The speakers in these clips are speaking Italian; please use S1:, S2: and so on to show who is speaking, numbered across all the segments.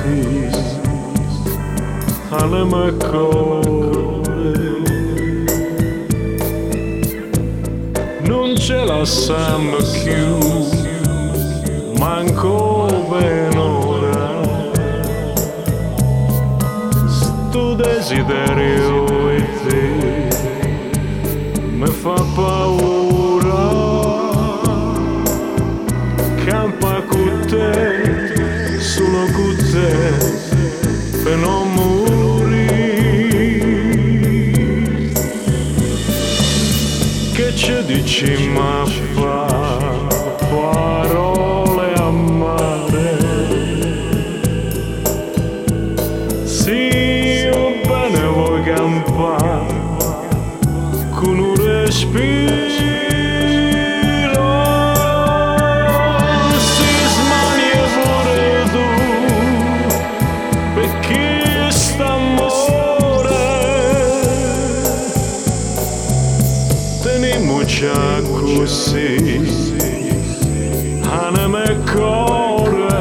S1: così alle mie corde, non ce la sanno più, manco ben ora, sto desiderio e te mi fa paura, campa con te, solo con te, per non morire. Che ci dici ma fa parole amare, sì io bene vuoi campare con un respiro. Già così anima e cuore,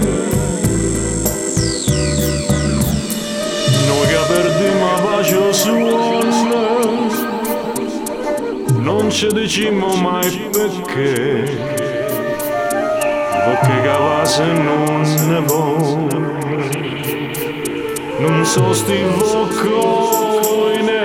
S1: noi che perdiamo la pace suona, non ci diciamo mai perché, perché cavase non ne vuole, non so stivo coine.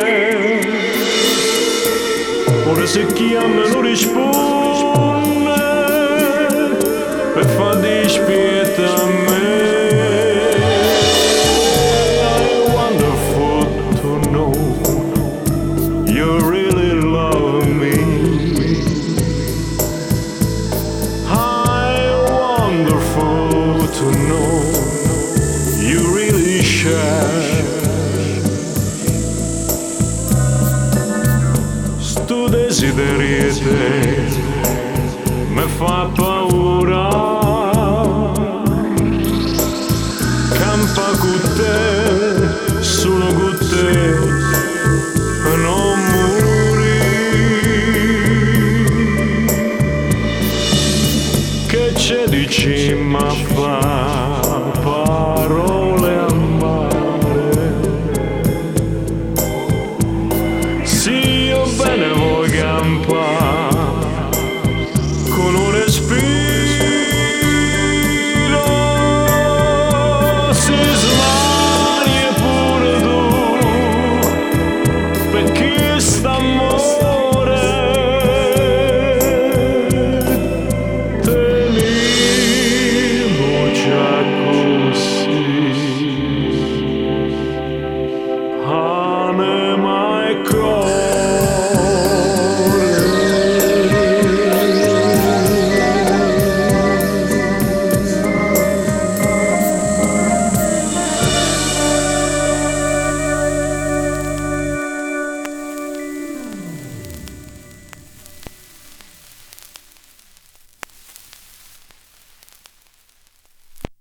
S1: Ora se chiama non risponde, per far dispietà a me. It's wonderful to know you really love me. It's wonderful to know you really share. Tu desideri e te mi fa paura, campa con te, solo con te, non morire. Che ci dici ma fa parole amare, sì io bene vuoi campare con un respiro, si smania.